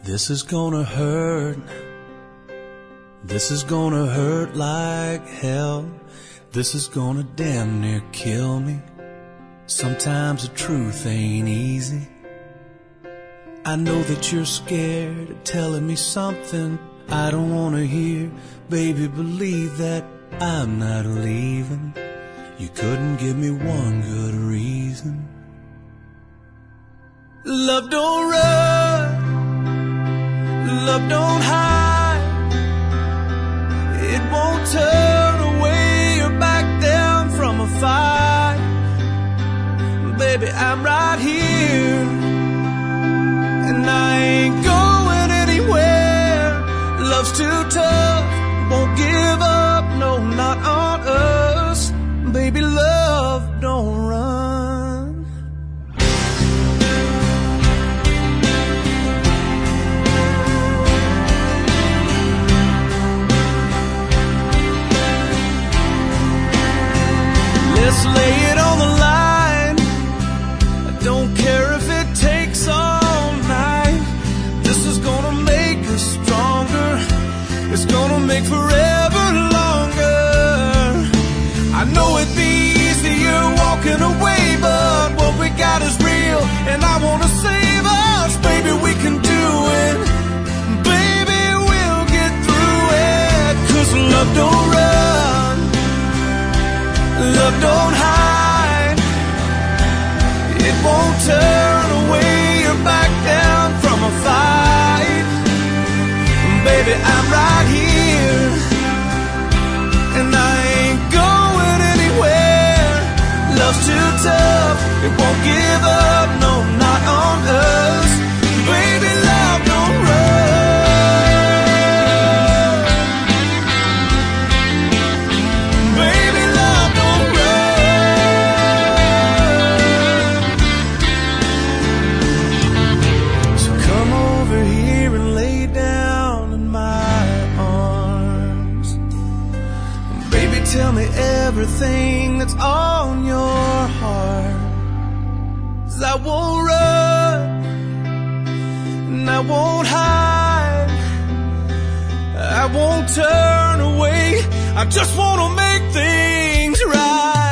This is gonna hurt. This is gonna hurt like hell. This is gonna damn near kill me. Sometimes the truth ain't easy. I know that you're scared of telling me something I don't wanna hear. Baby, believe that I'm not leaving. You couldn't give me one good reason. Love don't run, love don't hide. It won't turn away your back down from a fight. Baby, I'm right here, and I ain't going anywhere. Love's too tough, won't give up, no, not on us. Baby, love don't run. Let's lay it on the line. I don't care if it takes all night. This is gonna make us stronger. It's gonna make forever longer. I know it'd be easier walking away, but what we got is real, and I wanna save us. Baby, we can do it. Baby, we'll get through it. 'Cause love don't run, love don't hide. It won't turn away your back down from a fight. Baby, I'm right here, and I ain't going anywhere. Love's too tough, it won't give up, no, not on us. Baby, love don't run. Baby, love don't run. So come over here and lay down in my arms. Baby, tell me everything that's on your heart. 'Cause I won't run, and I won't hide. I won't turn away. I just wanna make things right.